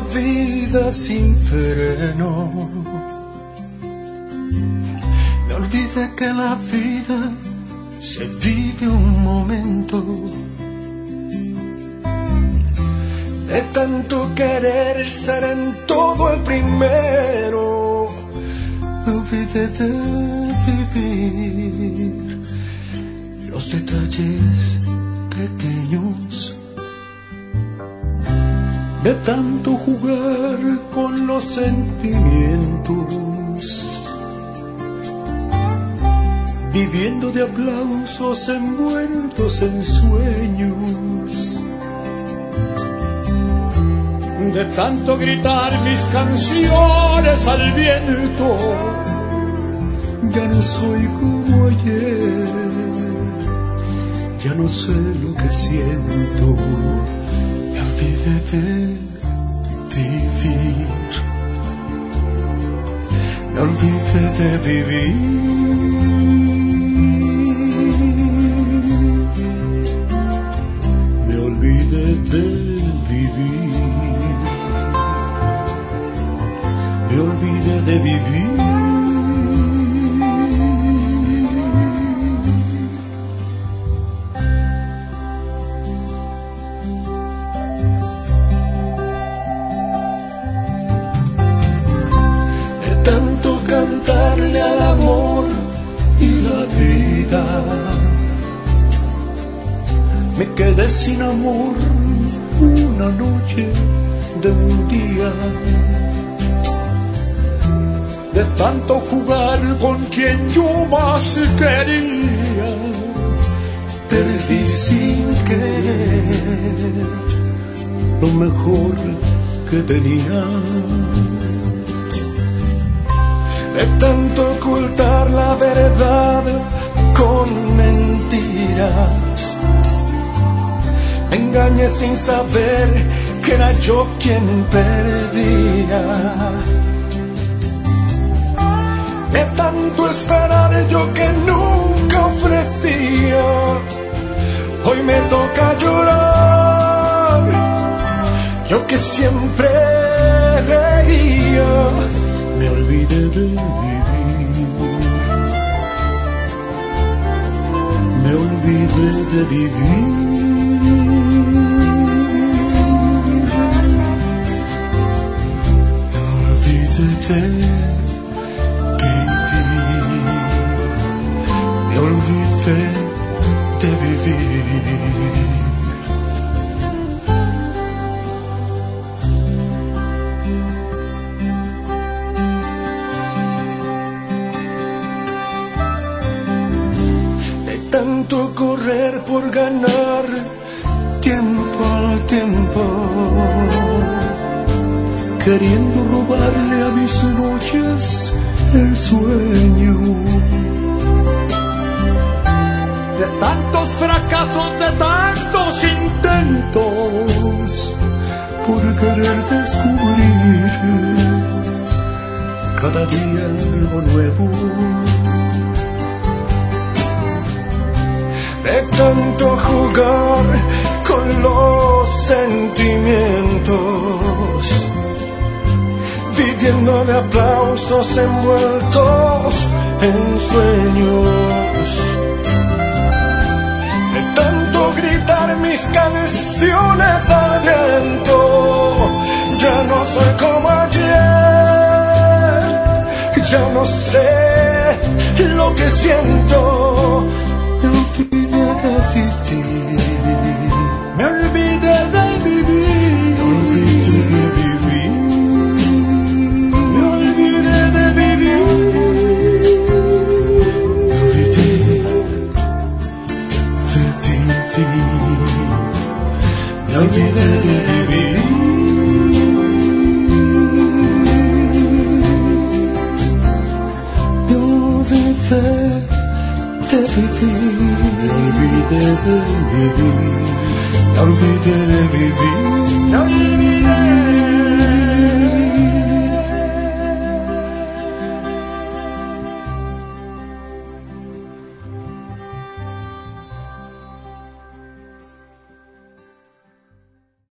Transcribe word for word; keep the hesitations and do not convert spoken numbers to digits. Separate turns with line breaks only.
vida sin freno. Me olvidé que la vida se vive un momento. De tanto querer ser en todo el primero, me olvidé de vivir los detalles pequeños. De tanto jugar con los sentimientos, viviendo de aplausos envueltos en sueños. De tanto gritar mis canciones al viento, ya no soy como ayer, ya no sé lo que siento. Me olvidé de vivir, me olvidé de vivir. Me olvidé de vivir. Me olvidé de vivir. De tanto cantarle al amor y la vida, me quedé sin amor una noche de un día. De tanto jugar con quien yo más quería, perdí sin querer lo mejor que tenía. De tanto ocultar la verdad con mentiras, me engañé sin saber que era yo quien perdía. De tanto esperar yo que nunca ofrecía, hoy me toca llorar, yo que siempre reía. Me olvidé de vivir, me olvidé de vivir. Me olvidé de Me olvidé de vivir. De tanto correr por ganar tiempo al tiempo, queriendo robarle a mis noches el sueño. De tantos fracasos, de tantos intentos, por querer descubrir cada día algo nuevo. De tanto jugar con los sentimientos, viviendo de aplausos envueltos en sueños. De tanto gritar mis canciones al viento, ya no soy como ayer, ya no sé lo que siento. Me olvidé de vivir, me olvidé de vivir, me olvidé de vivir, me olvidé de vivir, me olvidé de vivir, me olvidé de vivir, me olvidé de vivir, me olvidé de vivir.